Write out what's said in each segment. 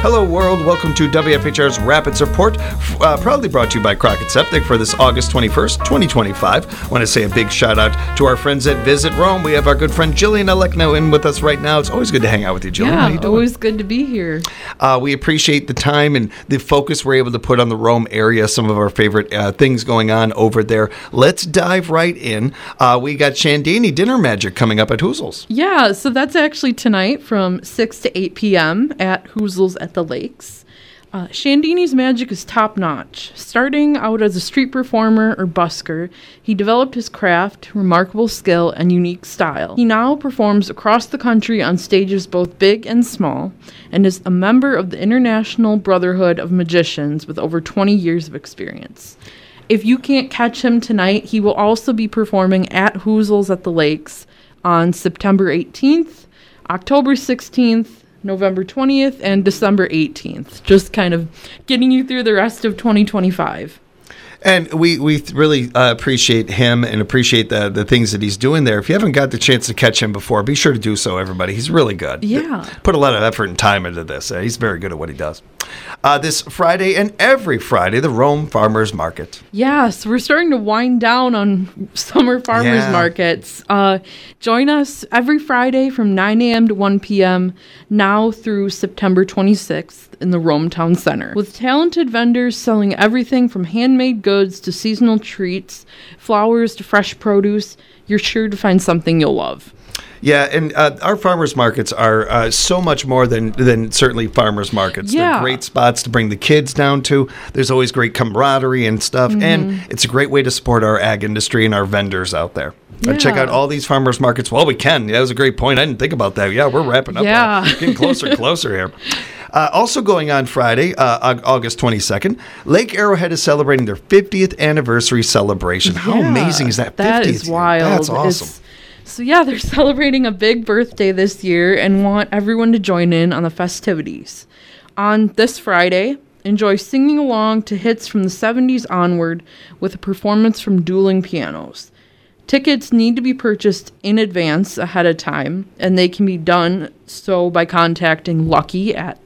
Hello, world. Welcome to WFHR's Rapids Report, proudly brought to you by Crockett Septic for this August 21st, 2025. I want to say a big shout out to our friends at Visit Rome. We have our good friend Jillian Alekno in with us right now. It's always good to hang out with you, Jillian. How you doing? Always good to be here. We appreciate the time and the focus we're able to put on the Rome area, some of our favorite things going on over there. Let's dive right in. We got Shandini Dinner Magic coming up at Hoozles. Yeah, so that's actually tonight from 6 to 8 p.m. at Hoozles at the Lakes. Shandini's magic is top-notch. Starting out as a street performer or busker, he developed his craft, remarkable skill, and unique style. He now performs across the country on stages both big and small, and is a member of the International Brotherhood of Magicians with over 20 years of experience. If you can't catch him tonight, he will also be performing at Hoozles at the Lakes on September 18th, October 16th, November 20th, and December 18th. Just kind of getting you through the rest of 2025. And we really appreciate him and appreciate the things that he's doing there. If you haven't got the chance to catch him before, be sure to do so, everybody. He's really good. Yeah. Put a lot of effort and time into this. He's very good at what he does. This Friday and every Friday, the Rome Farmers Market. Yes, we're starting to wind down on summer farmers markets. Join us every Friday from 9 a.m. to 1 p.m. now through September 26th in the Rome Town Center. With talented vendors selling everything from handmade goods to seasonal treats, flowers to fresh produce, you're sure to find something you'll love. Yeah, and our farmers markets are so much more than certainly farmers markets. Yeah. They're great spots to bring the kids down to. There's always great camaraderie and stuff, and it's a great way to support our ag industry and our vendors out there. Yeah. Check out all these farmers markets. Well, we can. Yeah, that was a great point. I didn't think about that. Yeah, we're wrapping up. Yeah. Getting closer and closer here. Also going on Friday, August 22nd, Lake Arrowhead is celebrating their 50th anniversary celebration. How amazing is that? That 50th is wild. That's awesome. They're celebrating a big birthday this year and want everyone to join in on the festivities. On this Friday, enjoy singing along to hits from the 70s onward with a performance from dueling pianos. Tickets need to be purchased in advance ahead of time, and they can be done so by contacting Lucky at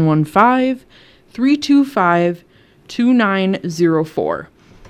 715-325-2904.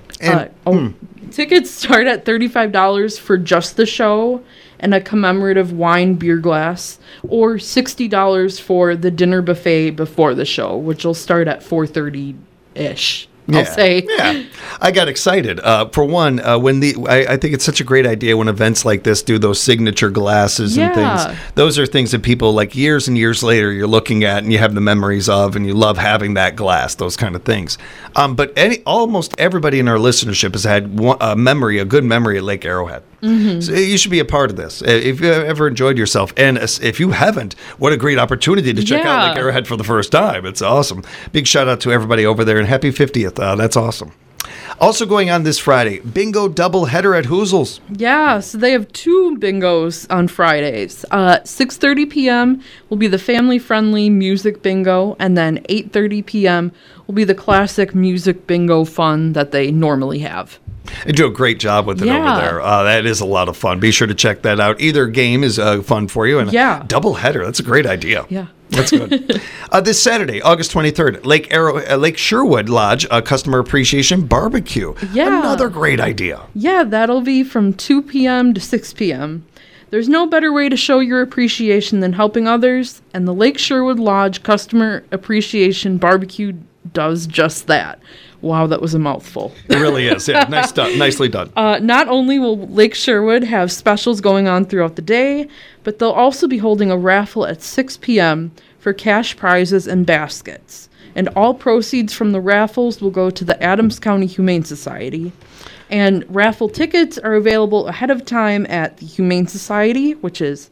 Tickets start at $35 for just the show and a commemorative wine beer glass, or $60 for the dinner buffet before the show, which will start at 4:30-ish. I'll say. Yeah, I got excited. For one, I think it's such a great idea when events like this do those signature glasses and things. Those are things that people like years and years later you're looking at and you have the memories of, and you love having that glass. Those kind of things. But almost everybody in our listenership has had a good memory at Lake Arrowhead. Mm-hmm. So you should be a part of this. If you ever enjoyed yourself, and if you haven't, what a great opportunity to check out Lake Arrowhead for the first time. It's awesome. Big shout out to everybody over there, and happy 50th. That's awesome. Also going on this Friday, bingo double header at Hoozles. Yeah, so they have two bingos on Fridays. 6:30 p.m. will be the family-friendly music bingo, and then 8:30 p.m. will be the classic music bingo fun that they normally have. They do a great job with it over there. That is a lot of fun. Be sure to check that out. Either game is fun for you. And double header, that's a great idea. Yeah. That's good. This Saturday, August 23rd, Lake Sherwood Lodge, Customer Appreciation Barbecue. Yeah. Another great idea. Yeah, that'll be from 2 p.m. to 6 p.m. There's no better way to show your appreciation than helping others, and the Lake Sherwood Lodge Customer Appreciation Barbecue does just that. Wow, that was a mouthful. It really is. Yeah, nicely done. Not only will Lake Sherwood have specials going on throughout the day, but they'll also be holding a raffle at 6 p.m. for cash prizes and baskets. And all proceeds from the raffles will go to the Adams County Humane Society. And raffle tickets are available ahead of time at the Humane Society, which is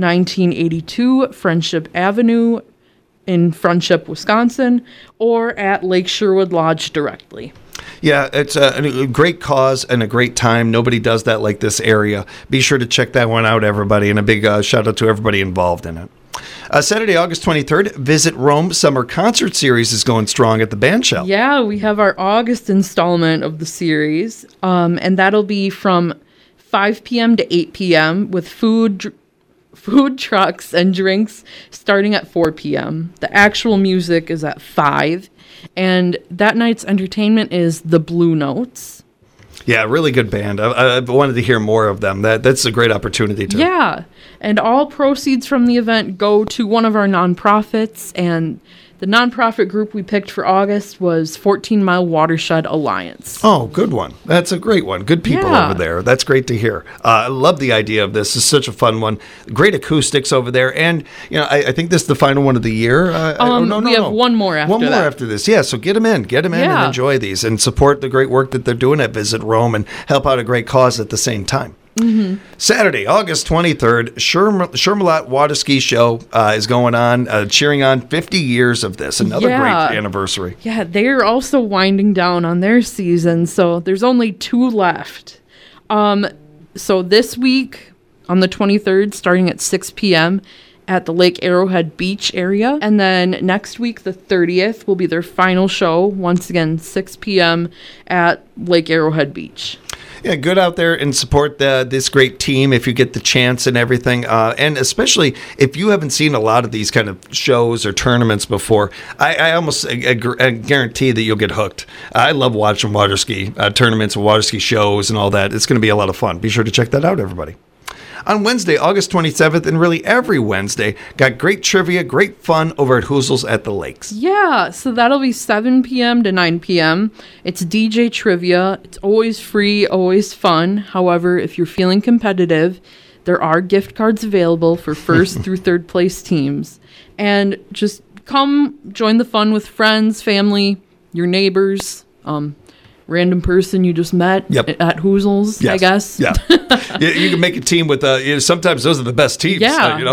1982 Friendship Avenue in Friendship, Wisconsin, or at Lake Sherwood Lodge directly. Yeah, it's a great cause and a great time. Nobody does that like this area. Be sure to check that one out, everybody, and a big shout out to everybody involved in it. Saturday, August 23rd, Visit Rome Summer Concert Series is going strong at the Bandshell. Yeah, we have our August installment of the series, and that'll be from 5 p.m. to 8 p.m. with food, food trucks and drinks starting at 4 p.m. The actual music is at 5. And that night's entertainment is the Blue Notes. Yeah, really good band. I wanted to hear more of them. That's a great opportunity, too. Yeah, and all proceeds from the event go to one of our nonprofits, and the nonprofit group we picked for August was 14 Mile Watershed Alliance. Oh, good one. That's a great one. Good people over there. That's great to hear. I love the idea of this. It's such a fun one. Great acoustics over there. And, I think this is the final one of the year. We have one more after One more after this. Yeah, so get them in. Get them in and enjoy these and support the great work that they're doing at Visit Rome and help out a great cause at the same time. Mm-hmm. Saturday, August 23rd, Shermalot Water Ski Show is going on, cheering on 50 years of this. Another great anniversary. Yeah, they're also winding down on their season, so there's only 2 left. So this week, on the 23rd, starting at 6 p.m., at the Lake Arrowhead Beach area. And then next week, the 30th, will be their final show. Once again, 6 p.m. at Lake Arrowhead Beach. Yeah, good out there and support this great team if you get the chance and everything. And especially if you haven't seen a lot of these kind of shows or tournaments before, I almost guarantee that you'll get hooked. I love watching water ski tournaments and water ski shows and all that. It's going to be a lot of fun. Be sure to check that out, everybody. On Wednesday, August 27th, and really every Wednesday, got great trivia, great fun over at Hoozles at the Lakes. Yeah, so that'll be 7 p.m. to 9 p.m. It's DJ trivia. It's always free, always fun. However, if you're feeling competitive, there are gift cards available for first through third place teams. And just come join the fun with friends, family, your neighbors, random person you just met at Hoozles, I guess. Yeah. You can make a team with, sometimes those are the best teams,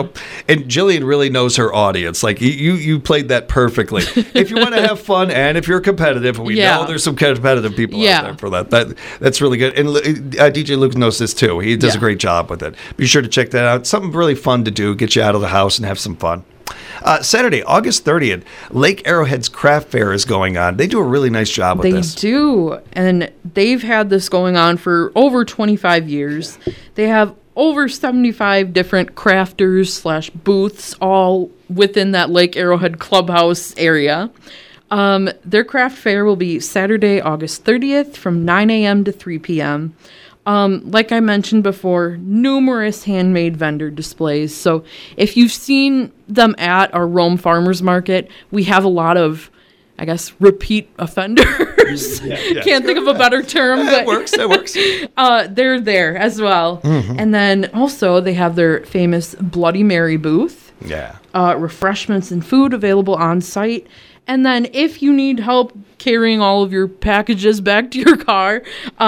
And Jillian really knows her audience. Like, you played that perfectly. If you want to have fun and if you're competitive, we know there's some competitive people out there for that. That's really good. And DJ Luke knows this, too. He does a great job with it. Be sure to check that out. Something really fun to do, get you out of the house and have some fun. Saturday, August 30th, Lake Arrowhead's Craft Fair is going on. They do a really nice job with this. They do, and they've had this going on for over 25 years. They have over 75 different crafters / booths all within that Lake Arrowhead Clubhouse area. Their craft fair will be Saturday, August 30th from 9 a.m. to 3 p.m. Like I mentioned before, numerous handmade vendor displays. So if you've seen them at our Rome Farmers Market, we have a lot of, I guess, repeat offenders. Can't think of a better term. But That works. They're there as well. Mm-hmm. And then also they have their famous Bloody Mary booth. Yeah. Refreshments and food available on site. And then if you need help carrying all of your packages back to your car,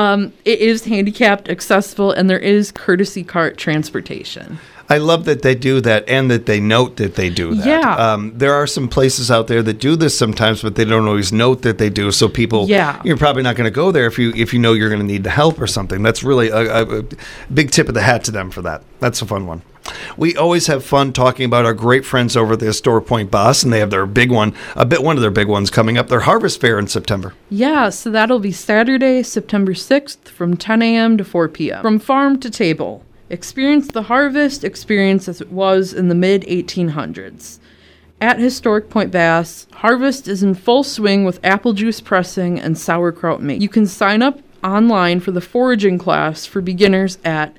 it is handicapped accessible, and there is courtesy cart transportation. I love that they do that and that they note that they do that. Yeah. There are some places out there that do this sometimes, but they don't always note that they do. So people, you're probably not going to go there if you know you're going to need the help or something. That's really a big tip of the hat to them for that. That's a fun one. We always have fun talking about our great friends over at the Historic Point Bus, and they have their big one, one of their big ones coming up, their Harvest Fair in September. Yeah, so that'll be Saturday, September 6th from 10 a.m. to 4 p.m. From farm to table. Experience the harvest experience as it was in the mid-1800s. At Historic Point Bass, harvest is in full swing with apple juice pressing and sauerkraut making. You can sign up online for the foraging class for beginners at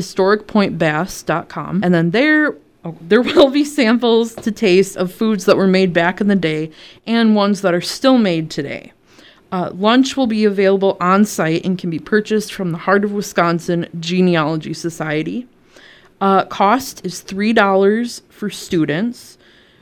historicpointbass.com, and then there will be samples to taste of foods that were made back in the day and ones that are still made today. Lunch will be available on site and can be purchased from the Heart of Wisconsin Genealogy Society. Cost is $3 for students.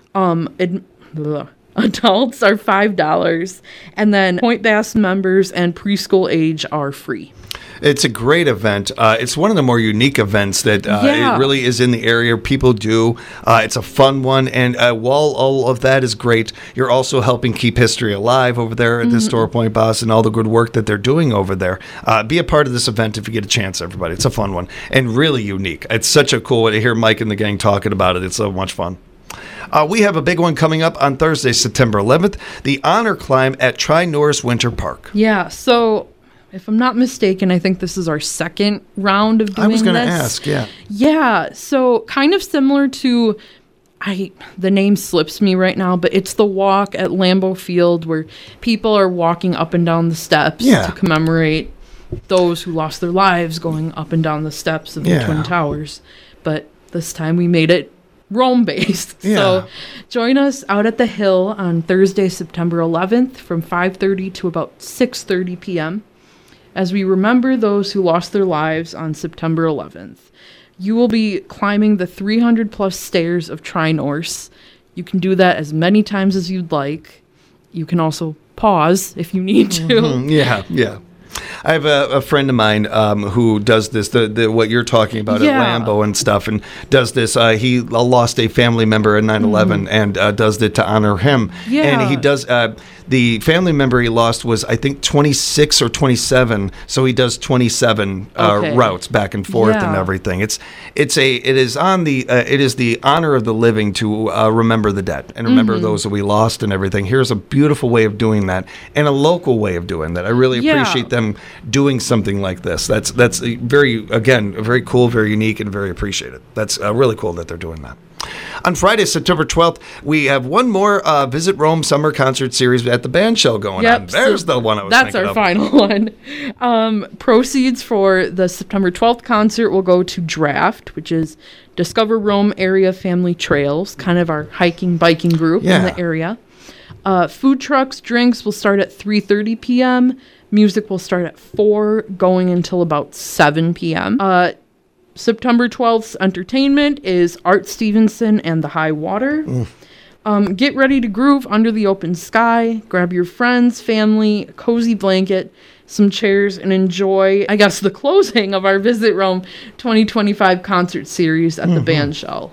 Adults are $5, and then Point Bass members and preschool age are free. It's a great event. It's one of the more unique events that it really is in the area. People do. It's a fun one. And while all of that is great, you're also helping keep history alive over there at the Historic Point Bus and all the good work that they're doing over there. Be a part of this event if you get a chance, everybody. It's a fun one and really unique. It's such a cool way to hear Mike and the gang talking about it. It's so much fun. We have a big one coming up on Thursday, September 11th, the Honor Climb at Tri-Norris Winter Park. Yeah, so if I'm not mistaken, I think this is our second round of doing this. I was going to ask, yeah. Yeah, so kind of similar to, the name slips me right now, but it's the walk at Lambeau Field where people are walking up and down the steps to commemorate those who lost their lives going up and down the steps of the Twin Towers. But this time we made it Rome-based. Yeah. So join us out at the Hill on Thursday, September 11th from 5:30 to about 6:30 p.m. as we remember those who lost their lives on September 11th. You will be climbing the 300-plus stairs of Tri-Norse. You can do that as many times as you'd like. You can also pause if you need to. Mm-hmm. Yeah. I have a friend of mine who does this, the what you're talking about at Lambeau and stuff, and does this. He lost a family member in 9/11 and does it to honor him. Yeah. And he does, the family member he lost was, I think, 26 or 27, so he does 27 routes back and forth and everything. It is the honor of the living to remember the dead and remember those that we lost and everything. Here's a beautiful way of doing that and a local way of doing that. I really appreciate them doing something like this. That's very cool, very unique, and very appreciated. That's really cool that they're doing that. On Friday, September 12th, we have one more Visit Rome Summer Concert Series at the Bandshell going on. There's the one I was thinking of. That's our final one. Proceeds for the September 12th concert will go to Draft, which is Discover Rome Area Family Trails, kind of our hiking, biking group in the area. Food trucks, drinks will start at 3:30 p.m., Music will start at 4, going until about 7 p.m. September 12th's entertainment is Art Stevenson and the High Water. Get ready to groove under the open sky. Grab your friends, family, a cozy blanket, some chairs, and enjoy, the closing of our Visit Rome 2025 concert series at the Bandshell.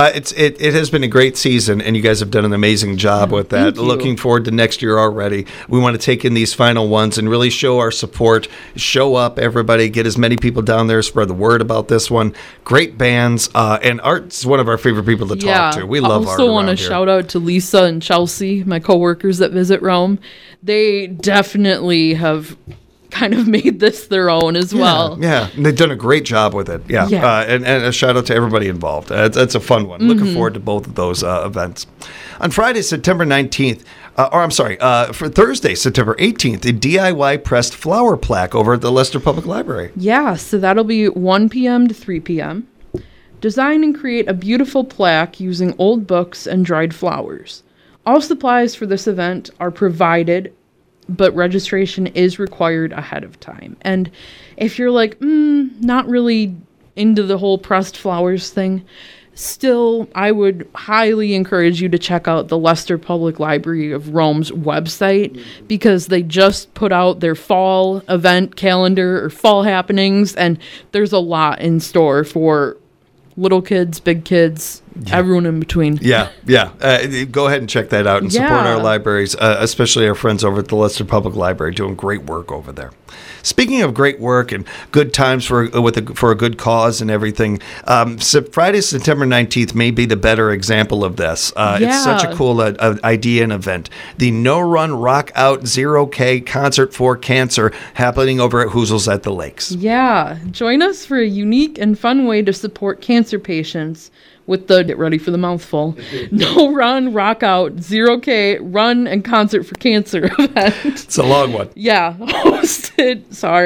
It has been a great season, and you guys have done an amazing job with that. Looking forward to next year already. We want to take in these final ones and really show our support. Show up, everybody. Get as many people down there. Spread the word about this one. Great bands, and Art's one of our favorite people to talk to. We love Art. I also want to shout out to Lisa and Chelsea, my coworkers at Visit Rome. They definitely have kind of made this their own as well. Yeah, and they've done a great job with it. And a shout out to everybody involved. It's a fun one. Looking forward to both of those events. On Friday, September 19th, for Thursday, September 18th, a DIY pressed flower plaque over at the Leicester Public Library. Yeah, so that'll be 1 p.m. to 3 p.m. Design and create a beautiful plaque using old books and dried flowers. All supplies for this event are provided, but registration is required ahead of time. And if you're like, not really into the whole pressed flowers thing, still, I would highly encourage you to check out the Leicester Public Library of Rome's website, because they just put out their fall event calendar or fall happenings, and there's a lot in store for little kids, big kids, everyone in between. Go ahead and check that out and support our libraries, especially our friends over at the Leicester Public Library, doing great work over there. Speaking of great work and good times for a good cause and everything, Friday, September 19th may be the better example of this. It's such a cool idea and event. The No Run Rock Out 0K Concert for Cancer happening over at Hoozles at the Lakes. Yeah, join us for a unique and fun way to support cancer patients with the, get ready for the mouthful, No Run, Rock Out, 0K, Run and Concert for Cancer event. It's a long one. Yeah, hosted,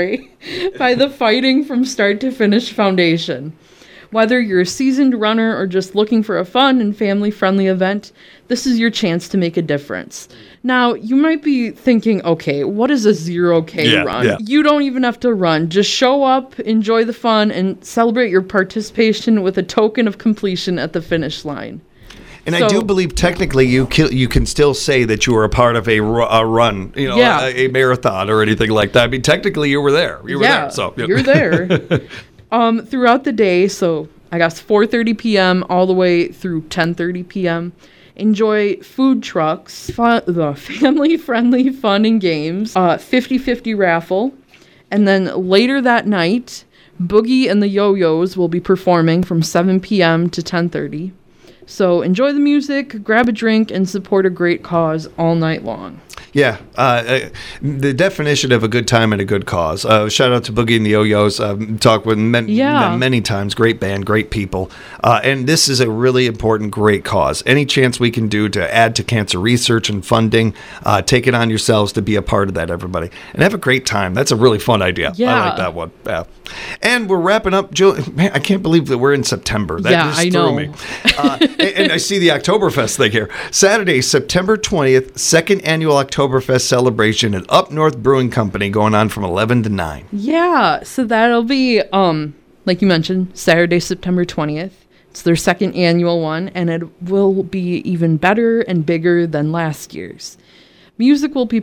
by the Fighting from Start to Finish Foundation. Whether you're a seasoned runner or just looking for a fun and family-friendly event, this is your chance to make a difference. Now, you might be thinking, okay, what is a 0K run? Yeah. You don't even have to run. Just show up, enjoy the fun, and celebrate your participation with a token of completion at the finish line. And I do believe technically you can still say that you were a part of a run, a marathon or anything like that. I mean, technically you were there. You were there. So you're there. Throughout the day, so I guess 4:30 p.m. all the way through 10:30 p.m., enjoy food trucks, family-friendly fun and games, 50-50 raffle, and then later that night, Boogie and the Yo-Yos will be performing from 7 p.m. to 10:30. So enjoy the music, grab a drink, and support a great cause all night long. Yeah, the definition of a good time and a good cause. Shout out to Boogie and the Yo-Yos. Talked with them many times. Great band, great people. And this is a really important, great cause. Any chance we can do to add to cancer research and funding, take it on yourselves to be a part of that, everybody. And have a great time. That's a really fun idea. Yeah. I like that one. Yeah. And we're wrapping up. Jill, man, I can't believe that we're in September. That just threw me. And I see the Oktoberfest thing here. Saturday, September 20th, second annual Oktoberfest celebration at Up North Brewing Company, going on from 11 to 9. Yeah, so that'll be, like you mentioned, Saturday, September 20th. It's their second annual one, and it will be even better and bigger than last year's. Music will be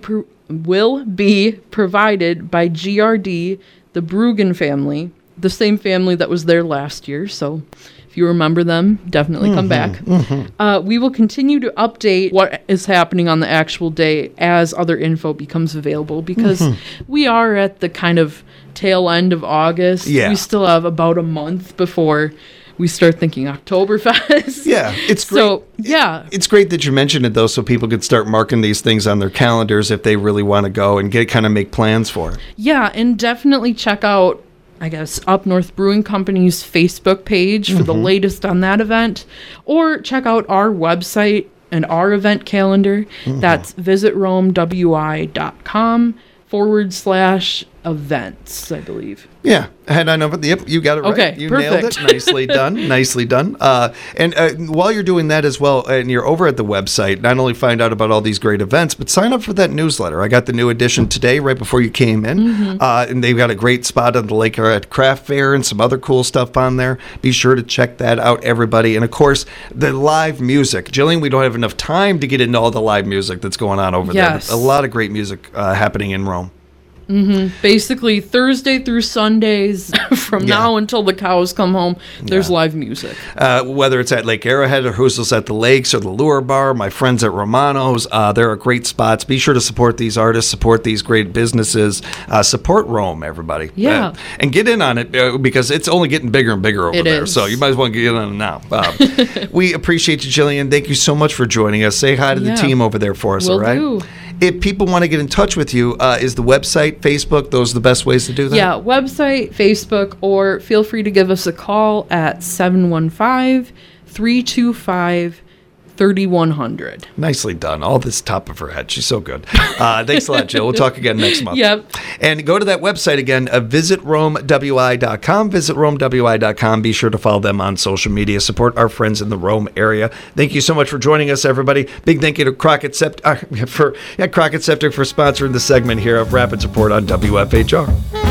provided by GRD, the Bruggen family, the same family that was there last year. So if you remember them, definitely come back. We will continue to update what is happening on the actual day as other info becomes available, because we are at the kind of tail end of August. Yeah. We still have about a month before we start thinking Oktoberfest. Yeah, it's great. So, yeah. It's great that you mentioned it, though, so people could start marking these things on their calendars if they really want to go and kind of make plans for it. Yeah, and definitely check out, I guess, Up North Brewing Company's Facebook page for the latest on that event, or check out our website and our event calendar. That's visitRome.wi.com/events, I believe. Yeah, head on over. Yep, you got it right. Okay, you perfect. nailed it. Nicely done. Nicely done. And while you're doing that as well, and you're over at the website, not only find out about all these great events, but sign up for that newsletter. I got the new edition today, right before you came in, and they've got a great spot on the Lake Arrowhead Craft Fair and some other cool stuff on there. Be sure to check that out, everybody. And of course, the live music. Jillian, we don't have enough time to get into all the live music that's going on over there. But a lot of great music happening in Rome. Basically, Thursday through Sundays, from now until the cows come home, there's live music. Whether it's at Lake Arrowhead or Hoozles at the Lakes or the Lure Bar, my friends at Romano's, there are great spots. Be sure to support these artists, support these great businesses, support Rome, everybody. Yeah. And get in on it because it's only getting bigger and bigger over there. So you might as well get in on it now. We appreciate you, Jillian. Thank you so much for joining us. Say hi to the team over there for us, all right? Will do. If people want to get in touch with you, is the website, Facebook, those are the best ways to do that? Yeah, website, Facebook, or feel free to give us a call at 715-325-3100. Nicely done. All this top of her head. She's so good. Thanks a lot, Jill. We'll talk again next month. Yep. And go to that website again, visitrome.wi.com. Visitrome.wi.com. Be sure to follow them on social media. Support our friends in the Rome area. Thank you so much for joining us, everybody. Big thank you to Crockett Septic for sponsoring the segment here of Rapids Report on WFHR.